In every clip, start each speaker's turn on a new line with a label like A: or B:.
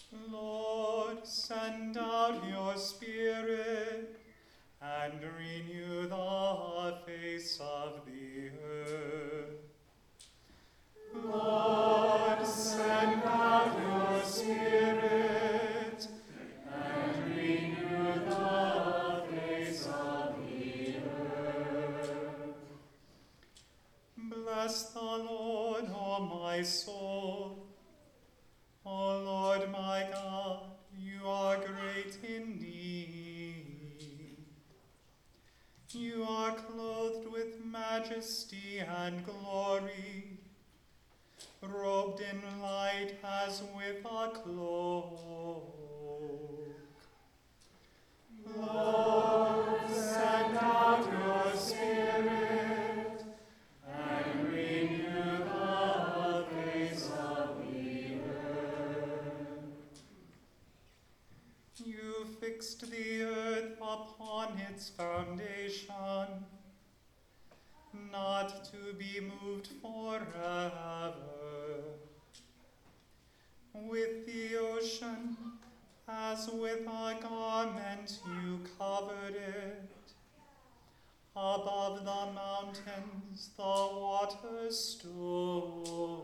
A: Lord, send out your Spirit and renew the face of the earth. Lord, send out your Spirit and renew the face of the earth. Bless the Lord, O my soul. O Lord my God, you are great indeed. You are clothed with majesty and glory, robed in light as with a cloak. Lord, send out your Spirit and renew the face of the earth. You fixed the earth upon its foundation, not to be moved forever. With the ocean, as with a garment, you covered it. Above the mountains, the waters stood.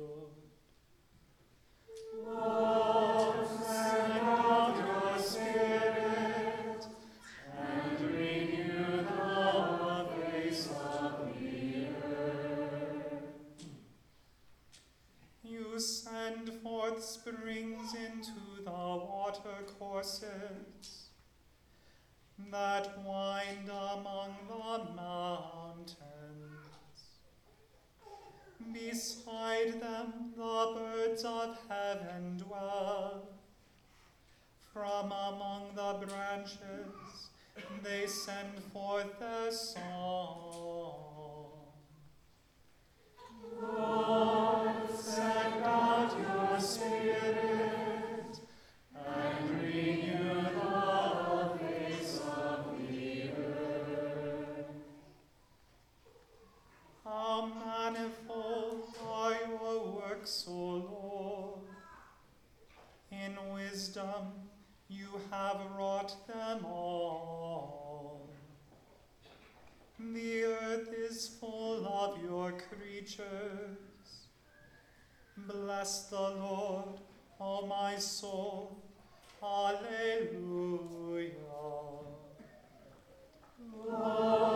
A: Lord, send out your Spirit and renew the face of the earth. You send forth springs into the watercourses that wind among the mountains. Beside them the birds of heaven dwell. From among the branches they send forth their song. Lord, send out your Spirit and renew the face of the earth. How manifold are your works, O Lord! In wisdom you have wrought them all. The earth is full of your creatures. Bless the Lord, O my soul. Alleluia. Lord,